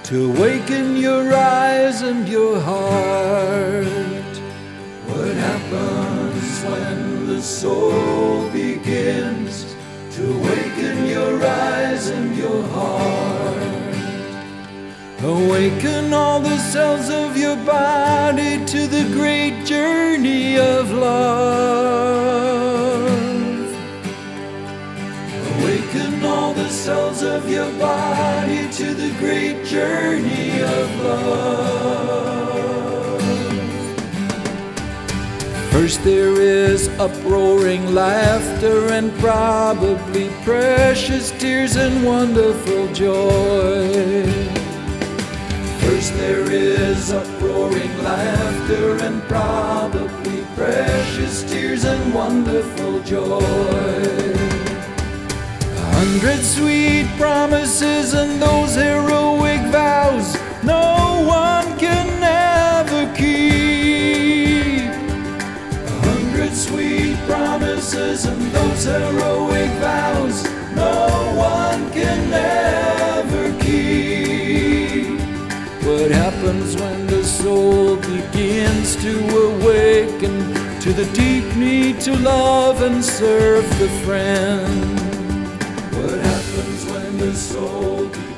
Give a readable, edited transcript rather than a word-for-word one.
to awaken your eyes and your heart. What happens when the soul begins to awaken your eyes and your heart? Awaken all the cells of your body to the great journey of love. Awaken all the cells of your body to the great journey of love. First there is uproaring laughter and probably precious tears and wonderful joy. First there is uproaring laughter and probably precious tears and wonderful joy. 100 sweet promises and those heroic vows no one can ever keep. 100 sweet promises and those heroic vows no one can ever keep. What happens when the soul begins to awaken to the deep need to love and serve the friend? What happens when the soul